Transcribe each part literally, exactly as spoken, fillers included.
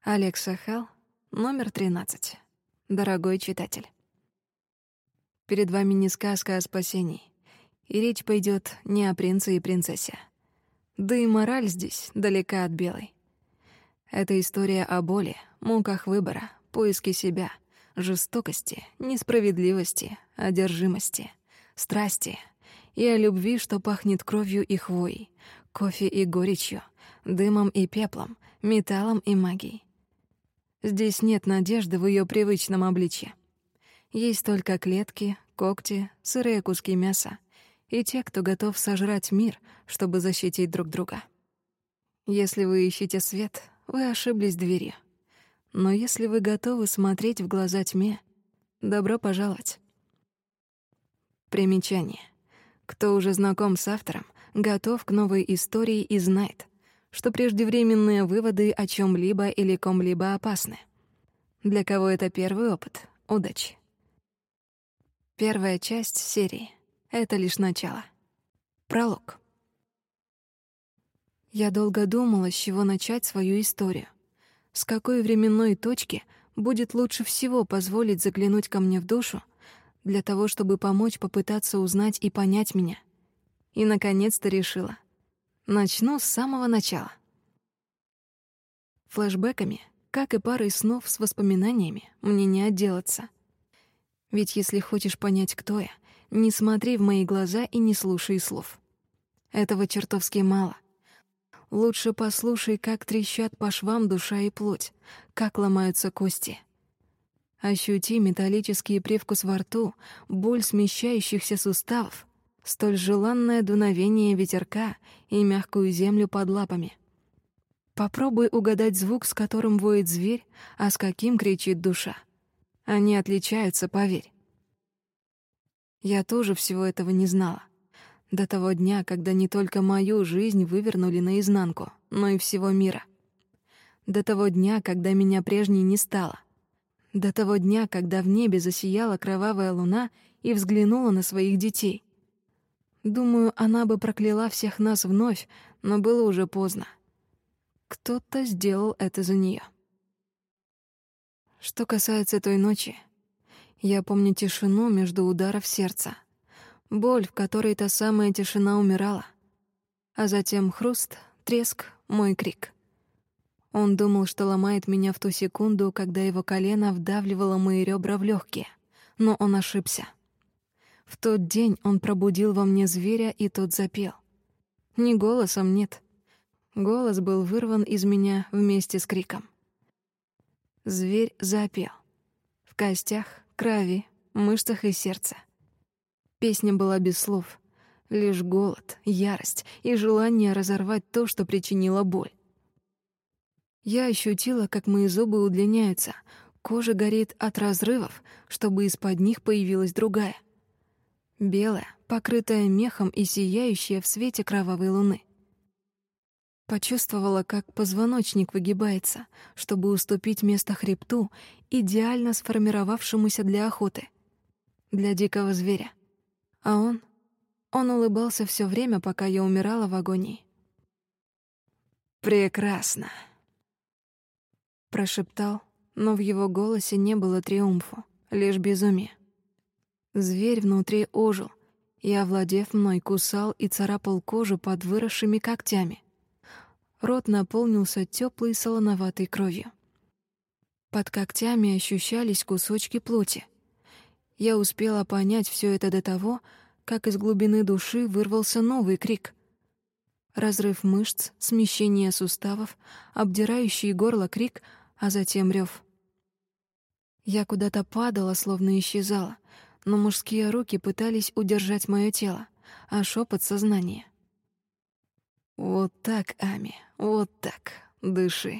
Алекса Хелл, номер тринадцать. Дорогой читатель. Перед вами не сказка о спасении, и речь пойдет не о принце и принцессе. Да и мораль здесь далека от белой. Это история о боли, муках выбора, поиске себя, жестокости, несправедливости, одержимости, страсти и о любви, что пахнет кровью и хвоей, кофе и горечью, дымом и пеплом, металлом и магией. Здесь нет надежды в её привычном обличье. Есть только клетки, когти, сырые куски мяса и те, кто готов сожрать мир, чтобы защитить друг друга. Если вы ищете свет, вы ошиблись дверью. Но если вы готовы смотреть в глаза тьме, добро пожаловать. Примечание. Кто уже знаком с автором, готов к новой истории и знает, что преждевременные выводы о чём-либо или ком-либо опасны. Для кого это первый опыт, удачи. Первая часть серии — это лишь начало. Пролог. Я долго думала, с чего начать свою историю. С какой временной точки будет лучше всего позволить заглянуть ко мне в душу, для того, чтобы помочь попытаться узнать и понять меня. И, наконец-то, решила. Начну с самого начала. Флэшбэками, как и парой снов с воспоминаниями, мне не отделаться. Ведь если хочешь понять, кто я, не смотри в мои глаза и не слушай слов. Этого чертовски мало. Лучше послушай, как трещат по швам душа и плоть, как ломаются кости. Ощути металлический привкус во рту, боль смещающихся суставов, столь желанное дуновение ветерка и мягкую землю под лапами. Попробуй угадать звук, с которым воет зверь, а с каким кричит душа. Они отличаются, поверь. Я тоже всего этого не знала. До того дня, когда не только мою жизнь вывернули наизнанку, но и всего мира. До того дня, когда меня прежней не стало. До того дня, когда в небе засияла кровавая луна и взглянула на своих детей. Думаю, она бы прокляла всех нас вновь, но было уже поздно. Кто-то сделал это за неё. Что касается той ночи, я помню тишину между ударов сердца, боль, в которой та самая тишина умирала, а затем хруст, треск, мой крик. Он думал, что ломает меня в ту секунду, когда его колено вдавливало мои ребра в легкие, но он ошибся. В тот день он пробудил во мне зверя, и тот запел. Не голосом, нет. Голос был вырван из меня вместе с криком. Зверь запел. В костях, крови, мышцах и сердце. Песня была без слов. Лишь голод, ярость и желание разорвать то, что причинило боль. Я ощутила, как мои зубы удлиняются, кожа горит от разрывов, чтобы из-под них появилась другая. Белая, покрытая мехом и сияющая в свете кровавой луны. Почувствовала, как позвоночник выгибается, чтобы уступить место хребту, идеально сформировавшемуся для охоты, для дикого зверя. А он... он улыбался все время, пока я умирала в агонии. «Прекрасно!» — прошептал, но в его голосе не было триумфа, лишь безумие. Зверь внутри ожил и, овладев мной, кусал и царапал кожу под выросшими когтями. Рот наполнился тёплой солоноватой кровью. Под когтями ощущались кусочки плоти. Я успела понять всё это до того, как из глубины души вырвался новый крик. Разрыв мышц, смещение суставов, обдирающий горло крик, а затем рёв. Я куда-то падала, словно исчезала, но мужские руки пытались удержать моё тело, а шёпот — сознание. «Вот так, Ами, вот так, дыши».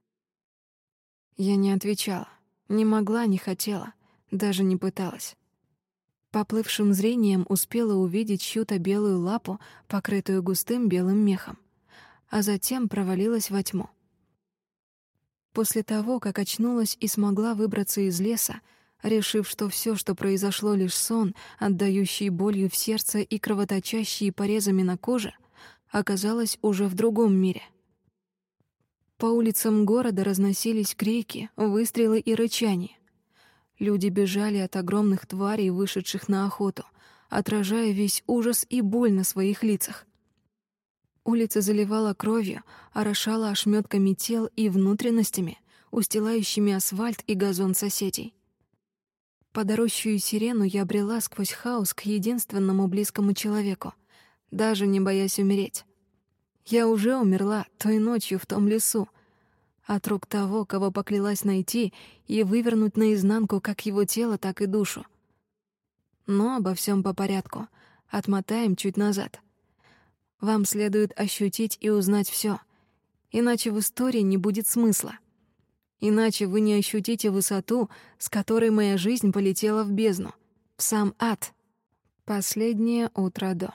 Я не отвечала, не могла, не хотела, даже не пыталась. Поплывшим зрением успела увидеть чью-то белую лапу, покрытую густым белым мехом, а затем провалилась во тьму. После того, как очнулась и смогла выбраться из леса, решив, что всё, что произошло, лишь сон, отдающий болью в сердце и кровоточащий порезами на коже, оказалась уже в другом мире. По улицам города разносились крики, выстрелы и рычания. Люди бежали от огромных тварей, вышедших на охоту, отражая весь ужас и боль на своих лицах. Улица заливала кровью, орошала ошметками тел и внутренностями, устилающими асфальт и газон соседей. Под орущую сирену я брела сквозь хаос к единственному близкому человеку, даже не боясь умереть. Я уже умерла той ночью в том лесу, от рук того, кого поклялась найти и вывернуть наизнанку как его тело, так и душу. Но обо всем по порядку. Отмотаем чуть назад. Вам следует ощутить и узнать все, иначе в истории не будет смысла. Иначе вы не ощутите высоту, с которой моя жизнь полетела в бездну, в сам ад. Последнее утро до.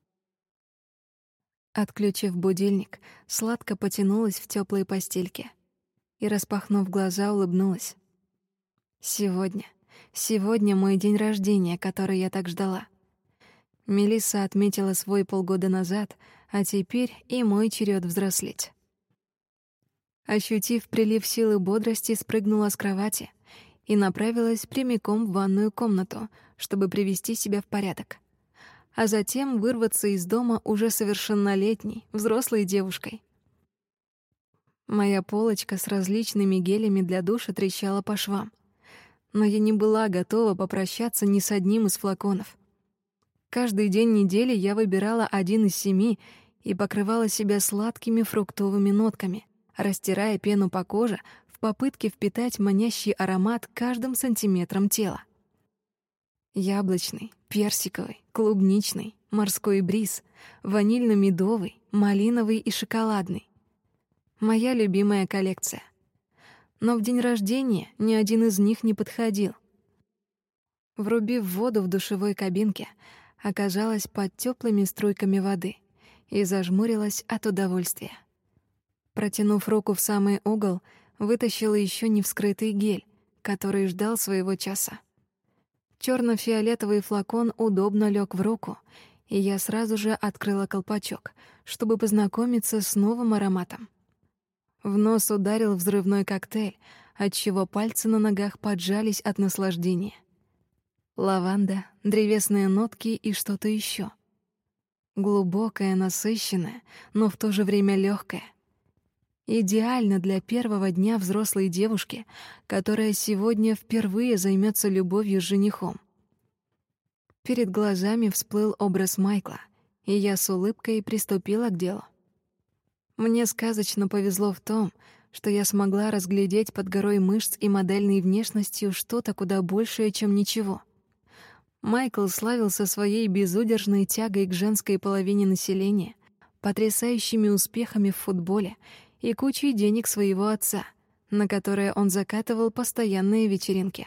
Отключив будильник, сладко потянулась в теплой постельке и, распахнув глаза, улыбнулась. Сегодня, сегодня мой день рождения, который я так ждала. Мелисса отметила свой полгода назад, а теперь и мой черед взрослеть. Ощутив прилив силы бодрости, спрыгнула с кровати и направилась прямиком в ванную комнату, чтобы привести себя в порядок, а затем вырваться из дома уже совершеннолетней, взрослой девушкой. Моя полочка с различными гелями для душа трещала по швам, но я не была готова попрощаться ни с одним из флаконов. Каждый день недели я выбирала один из семи и покрывала себя сладкими фруктовыми нотками, растирая пену по коже в попытке впитать манящий аромат каждым сантиметром тела. Яблочный, персиковый, клубничный, морской бриз, ванильно-медовый, малиновый и шоколадный. Моя любимая коллекция. Но в день рождения ни один из них не подходил. Врубив воду в душевой кабинке, оказалась под теплыми струйками воды и зажмурилась от удовольствия. Протянув руку в самый угол, вытащила еще не вскрытый гель, который ждал своего часа. Черно-фиолетовый флакон удобно лег в руку, и я сразу же открыла колпачок, чтобы познакомиться с новым ароматом. В нос ударил взрывной коктейль, отчего пальцы на ногах поджались от наслаждения. Лаванда, древесные нотки и что-то еще. Глубокое, насыщенное, но в то же время легкое. Идеально для первого дня взрослой девушки, которая сегодня впервые займется любовью с женихом. Перед глазами всплыл образ Майкла, и я с улыбкой приступила к делу. Мне сказочно повезло в том, что я смогла разглядеть под горой мышц и модельной внешностью что-то куда большее, чем ничего. Майкл славился своей безудержной тягой к женской половине населения, потрясающими успехами в футболе и кучей денег своего отца, на которые он закатывал постоянные вечеринки.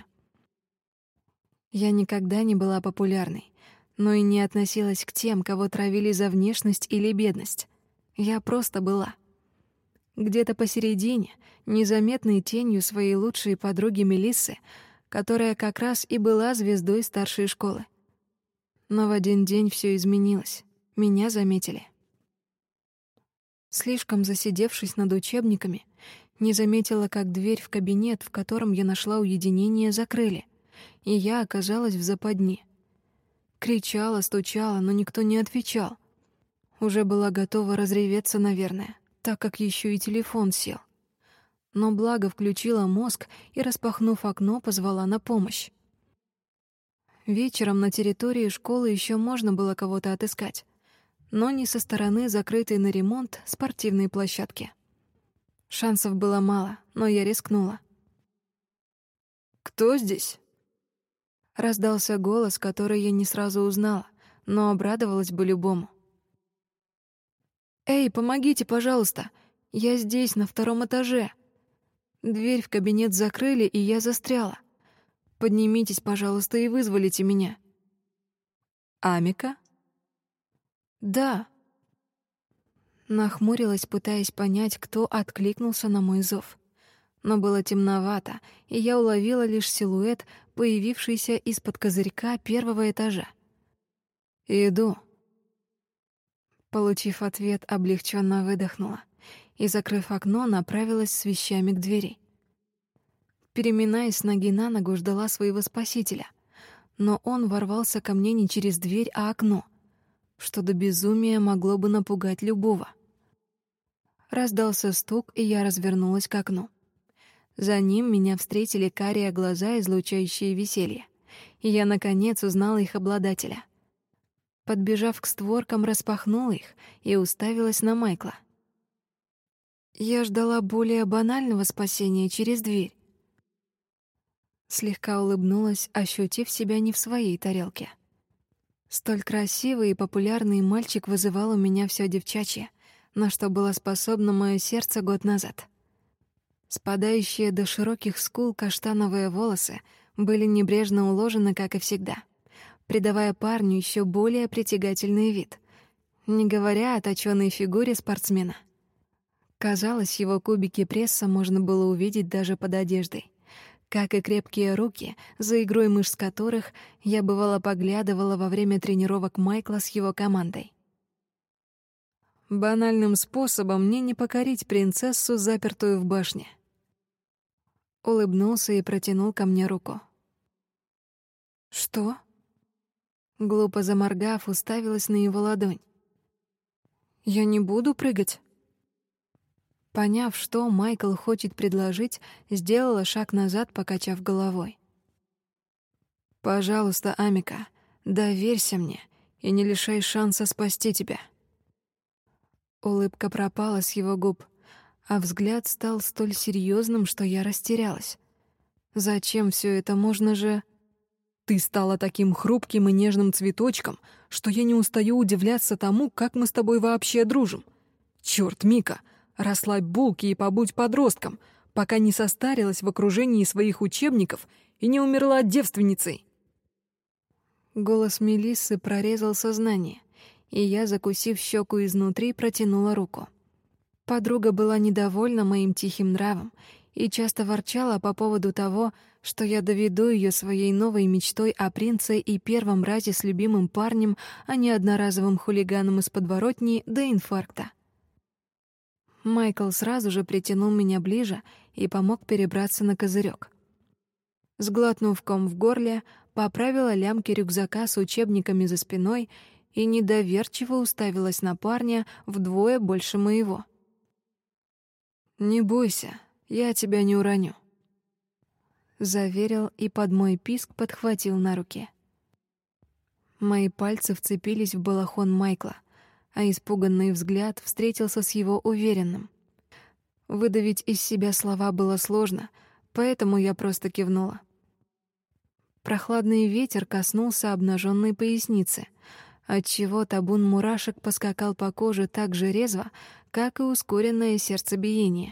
Я никогда не была популярной, но и не относилась к тем, кого травили за внешность или бедность. Я просто была. Где-то посередине, незаметной тенью своей лучшей подруги Мелиссы, которая как раз и была звездой старшей школы. Но в один день все изменилось. Меня заметили. Слишком засидевшись над учебниками, не заметила, как дверь в кабинет, в котором я нашла уединение, закрыли, и я оказалась в западне. Кричала, стучала, но никто не отвечал. Уже была готова разреветься, наверное, так как еще и телефон сел. Но благо включила мозг и, распахнув окно, позвала на помощь. Вечером на территории школы еще можно было кого-то отыскать, но не со стороны закрытой на ремонт спортивной площадки. Шансов было мало, но я рискнула. «Кто здесь?» Раздался голос, который я не сразу узнала, но обрадовалась бы любому. «Эй, помогите, пожалуйста! Я здесь, на втором этаже!» Дверь в кабинет закрыли, и я застряла. Поднимитесь, пожалуйста, и вызволите меня. Амика? Да. Нахмурилась, пытаясь понять, кто откликнулся на мой зов. Но было темновато, и я уловила лишь силуэт, появившийся из-под козырька первого этажа. «Иду». Получив ответ, облегченно выдохнула и, закрыв окно, направилась с вещами к двери. Переминаясь с ноги на ногу, ждала своего спасителя, но он ворвался ко мне не через дверь, а окно, что до безумия могло бы напугать любого. Раздался стук, и я развернулась к окну. За ним меня встретили карие глаза, излучающие веселье, и я, наконец, узнала их обладателя. Подбежав к створкам, распахнула их и уставилась на Майкла. Я ждала более банального спасения через дверь. Слегка улыбнулась, ощутив себя не в своей тарелке. Столь красивый и популярный мальчик вызывал у меня всё девчачье, на что было способно моё сердце год назад. Спадающие до широких скул каштановые волосы были небрежно уложены, как и всегда, придавая парню ещё более притягательный вид, не говоря о точёной фигуре спортсмена. Казалось, его кубики пресса можно было увидеть даже под одеждой, как и крепкие руки, за игрой мышц которых я бывало поглядывала во время тренировок Майкла с его командой. Банальным способом мне не покорить принцессу, запертую в башне. Улыбнулся и протянул ко мне руку. «Что?» Глупо заморгав, уставилась на его ладонь. «Я не буду прыгать». Поняв, что Майкл хочет предложить, сделала шаг назад, покачав головой. «Пожалуйста, Амика, доверься мне и не лишай шанса спасти тебя». Улыбка пропала с его губ, а взгляд стал столь серьезным, что я растерялась. Зачем все это? Можно же... Ты стала таким хрупким и нежным цветочком, что я не устаю удивляться тому, как мы с тобой вообще дружим. Чёрт, Мика, расслабь булки и побудь подростком, пока не состарилась в окружении своих учебников и не умерла девственницей. Голос Мелиссы прорезал сознание, и я, закусив щеку изнутри, протянула руку. Подруга была недовольна моим тихим нравом и часто ворчала по поводу того, что я доведу ее своей новой мечтой о принце и первом разе с любимым парнем, а не одноразовым хулиганом из подворотни до инфаркта. Майкл сразу же притянул меня ближе и помог перебраться на козырек. Сглотнув ком в горле, поправила лямки рюкзака с учебниками за спиной и недоверчиво уставилась на парня вдвое больше моего. «Не бойся, я тебя не уроню», — заверил и под мой писк подхватил на руки. Мои пальцы вцепились в балахон Майкла, а испуганный взгляд встретился с его уверенным. Выдавить из себя слова было сложно, поэтому я просто кивнула. Прохладный ветер коснулся обнаженной поясницы, отчего табун мурашек поскакал по коже так же резво, как и ускоренное сердцебиение.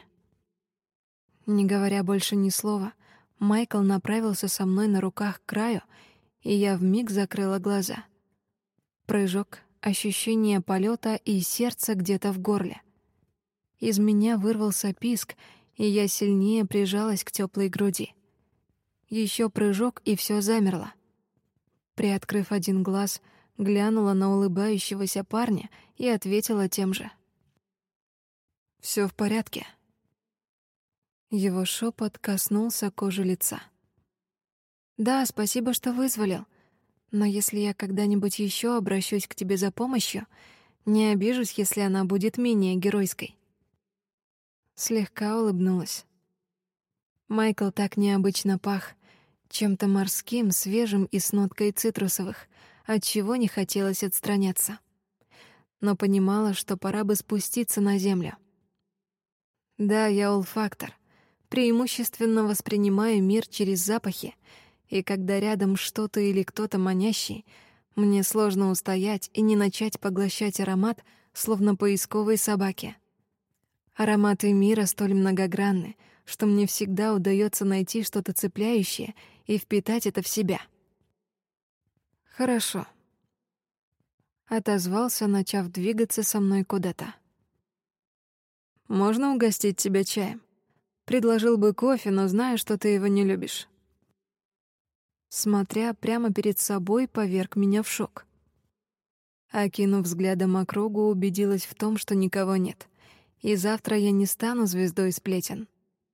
Не говоря больше ни слова, Майкл направился со мной на руках к краю, и я вмиг закрыла глаза. Прыжок, ощущение полета и сердце где-то в горле. Из меня вырвался писк, и я сильнее прижалась к теплой груди. Еще прыжок, и все замерло. Приоткрыв один глаз, глянула на улыбающегося парня и ответила тем же. «Все в порядке». Его шепот коснулся кожи лица. «Да, спасибо, что вызволил. Но если я когда-нибудь еще обращусь к тебе за помощью, не обижусь, если она будет менее геройской». Слегка улыбнулась. Майкл так необычно пах, чем-то морским, свежим и с ноткой цитрусовых, отчего не хотелось отстраняться. Но понимала, что пора бы спуститься на землю. Да, я олфактор, преимущественно воспринимаю мир через запахи, и когда рядом что-то или кто-то манящий, мне сложно устоять и не начать поглощать аромат, словно поисковой собаки. Ароматы мира столь многогранны, что мне всегда удается найти что-то цепляющее и впитать это в себя. «Хорошо», — отозвался, начав двигаться со мной куда-то. «Можно угостить тебя чаем? Предложил бы кофе, но знаю, что ты его не любишь». Смотря прямо перед собой, поверг меня в шок. Окинув взглядом округу, убедилась в том, что никого нет, и завтра я не стану звездой сплетен.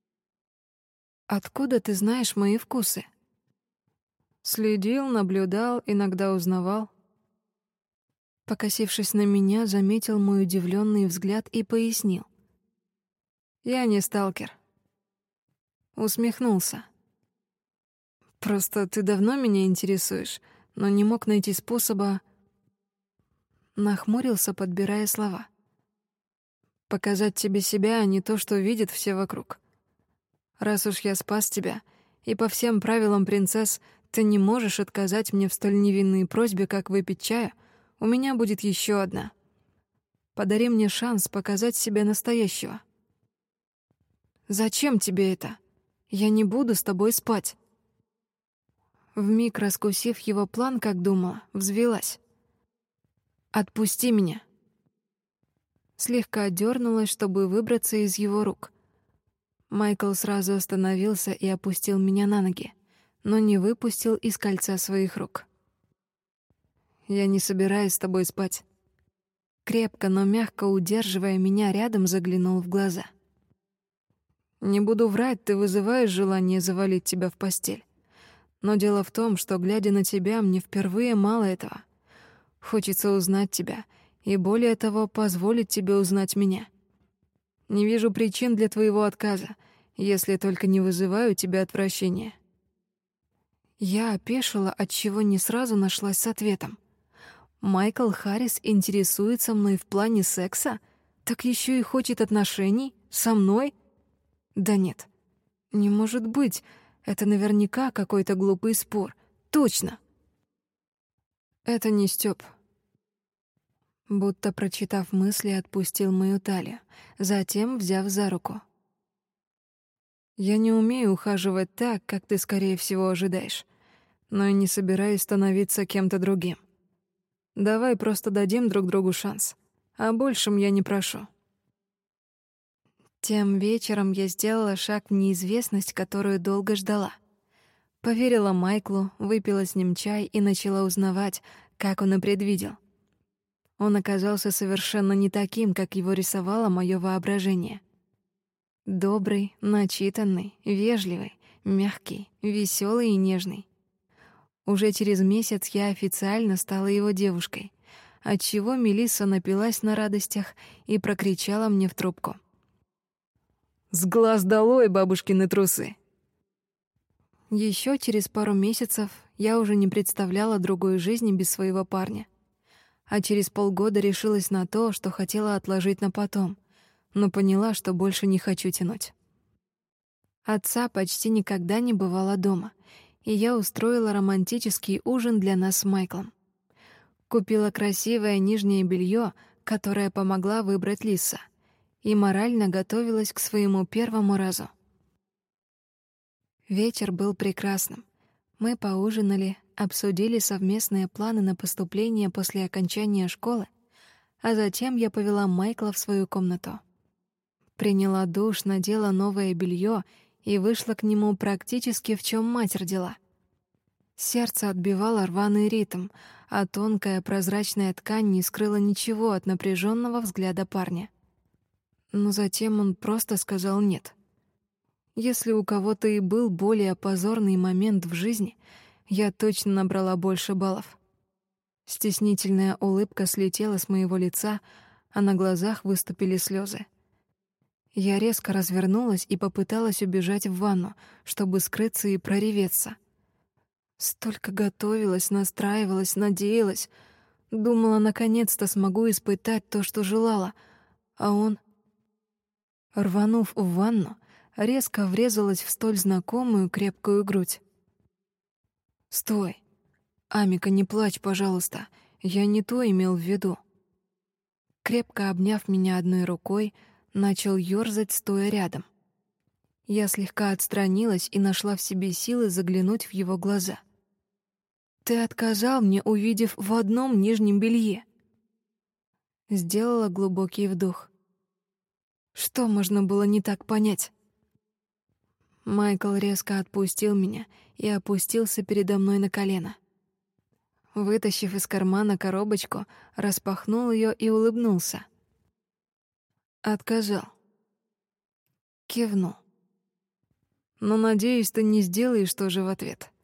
Откуда ты знаешь мои вкусы? Следил, наблюдал, иногда узнавал. Покосившись на меня, заметил мой удивленный взгляд и пояснил. Я не сталкер. Усмехнулся. Просто ты давно меня интересуешь, но не мог найти способа... Нахмурился, подбирая слова. Показать тебе себя, а не то, что видят все вокруг. Раз уж я спас тебя, и по всем правилам принцесс ты не можешь отказать мне в столь невинной просьбе, как выпить чая, у меня будет еще одна. Подари мне шанс показать себя настоящего. Зачем тебе это? Я не буду с тобой спать. Вмиг раскусив его план, как думала, взвилась. Отпусти меня. Слегка отдернулась, чтобы выбраться из его рук. Майкл сразу остановился и опустил меня на ноги, но не выпустил из кольца своих рук. «Я не собираюсь с тобой спать». Крепко, но мягко удерживая меня рядом, заглянул в глаза. «Не буду врать, ты вызываешь желание завалить тебя в постель. Но дело в том, что, глядя на тебя, мне впервые мало этого. Хочется узнать тебя, и более того, позволить тебе узнать меня. Не вижу причин для твоего отказа, если только не вызываю у тебя отвращения». Я опешила, отчего не сразу нашлась с ответом. Майкл Харрис интересуется мной в плане секса? Так еще и хочет отношений? Со мной? Да нет, не может быть. Это наверняка какой-то глупый спор. Точно. Это не Стёп. Будто прочитав мысли, отпустил мою талию, затем взяв за руку. Я не умею ухаживать так, как ты, скорее всего, ожидаешь, но и не собираюсь становиться кем-то другим. Давай просто дадим друг другу шанс, а большем я не прошу. Тем вечером я сделала шаг в неизвестность, которую долго ждала. Поверила Майклу, выпила с ним чай и начала узнавать, как он и предвидел. Он оказался совершенно не таким, как его рисовало моё воображение. Добрый, начитанный, вежливый, мягкий, весёлый и нежный. Уже через месяц я официально стала его девушкой, отчего Мелисса напилась на радостях и прокричала мне в трубку: «С глаз долой, бабушкины трусы!» Еще через пару месяцев я уже не представляла другой жизни без своего парня. А через полгода решилась на то, что хотела отложить на потом, но поняла, что больше не хочу тянуть. Отца почти никогда не бывало дома, и я устроила романтический ужин для нас с Майклом. Купила красивое нижнее белье, которое помогла выбрать Лиса, и морально готовилась к своему первому разу. Вечер был прекрасным. Мы поужинали, обсудили совместные планы на поступление после окончания школы, а затем я повела Майкла в свою комнату. Приняла душ, надела новое белье и вышла к нему практически в чем мать родила. Сердце отбивало рваный ритм, а тонкая прозрачная ткань не скрыла ничего от напряженного взгляда парня. Но затем он просто сказал «нет». Если у кого-то и был более позорный момент в жизни, я точно набрала больше баллов. Стеснительная улыбка слетела с моего лица, а на глазах выступили слезы. Я резко развернулась и попыталась убежать в ванну, чтобы скрыться и прореветься. Столько готовилась, настраивалась, надеялась. Думала, наконец-то смогу испытать то, что желала. А он... Рванув в ванну, резко врезалась в столь знакомую крепкую грудь. «Стой! Амика, не плачь, пожалуйста. Я не то имел в виду». Крепко обняв меня одной рукой, начал ёрзать, стоя рядом. Я слегка отстранилась и нашла в себе силы заглянуть в его глаза. «Ты отказал мне, увидев в одном нижнем белье». Сделала глубокий вдох. Что можно было не так понять? Майкл резко отпустил меня и опустился передо мной на колено. Вытащив из кармана коробочку, распахнул ее и улыбнулся. Отказал. Кивнул. Но, надеюсь, ты не сделаешь тоже в ответ.